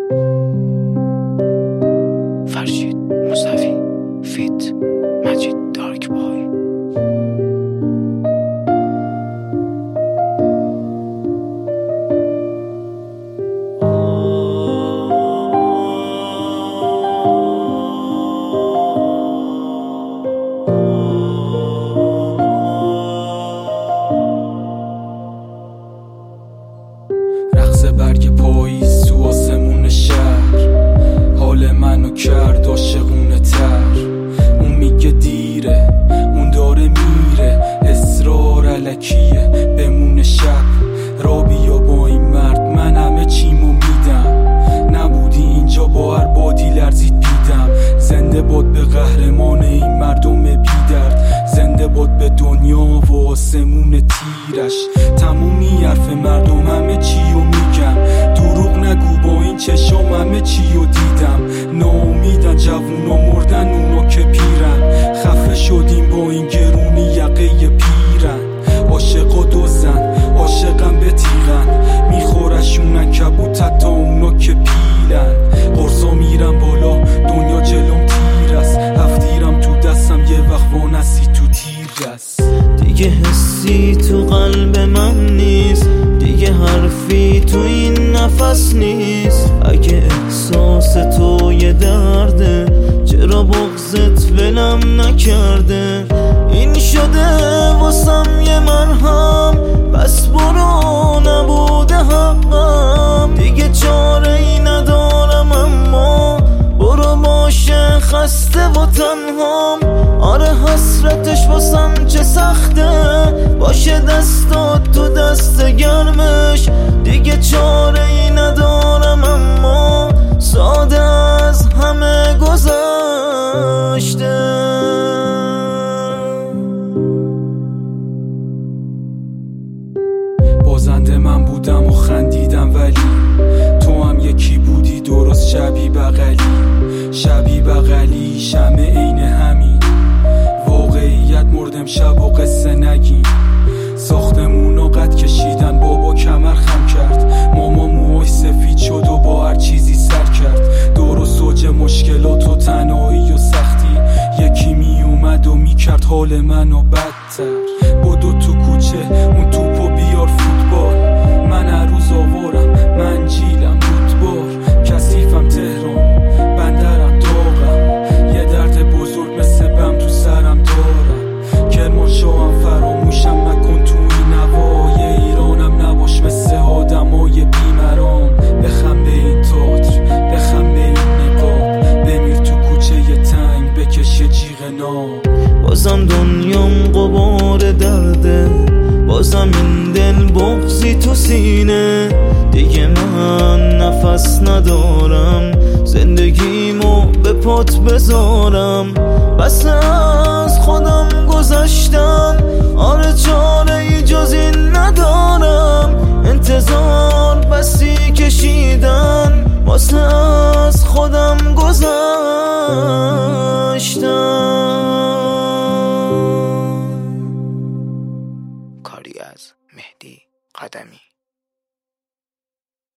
فرشید موسوی فیت مجید دارک بای. رقص برگ پاییز تو آسمون شهر حال منو کرد عاشقونه تر. اون میگه دیره، اون داره میره، اصرار الکیه بمونه شب. را بیا با این مرد، من همه چیمو میدم. نبودی اینجا با هر بادی لرزید دیدم. زنده باد به قهرمان این مردم بیدرد، زنده باد به دنیا و آسمون تیرش. تمومی حرف مردم همه چیو میگم، دروغ نگو با این چشام همه چیو دیدم. ناامیدن جوونا مردن اونا که پیرن، خفه شدیم با این گرونی یقه پیرن. عاشقا دوزن عاشقم به تیغن، میخورشونن کبوت تا اونا که پیلن. قرصا میرم بالا دنیا جلوم تیر است، هفتیرم تو دستم یه وقت وانسی تو تیر است. دیگه حسی تو قلب من نیست، دیگه حرفی تو این نفس نیست. اگه احساس تو یه درده، چرا بغضت ولم نکرده؟ این شده واسم یه مرهم، بس برو نبوده حقم. دیگه چاره ای ندارم اما برو باشه خسته و تنهام. آره حسرتش واسم چه سخته، باشه دستات تو دست گرمش. دیگه چاره ای ندارم اما ساده از همه گذشته. بازنده من بودم و خندیدم، ولی تو هم یکی بودی درست شبیه بغلی. شبیه بغلی شمع عین همین واقعیت، مردم شب و قصه نگیم. ساختمونا قد کشیدن، بابا کمر خم کرد، ماما موهای سفید شد و با هر چیزی سر کرد. دور و سوج مشکلات و تنهایی و سختی، یکی می اومد و می کرد حال منو بدتر. بدو تو کوچه اون توپو بیار فوتبال، من هر روز آوارم منجیلم رودبار. کثیفم تهران بندرم داغم، یه درد بزرگ مثل بم تو سرم دارم. کرمانشاهم فراموشم نکن تو این نوای ایرانم، نباش مثل آدمای بیمرام. بخم به این تئاتر، بخم به این نقاب، بمیر تو کوچه ی تنگ بکش یه جیغ ناب. بازم دنیام غبار درده، بازم این دل بغضی تو سینه. دیگه من نفس ندارم، زندگیمو به پات بذارم. بس از خودم گذشتم، آره چاره ای جز این ندارم. انتظار بسی کشیدن، واسه از خودم گذشتم. کاری از مهدی قدمی.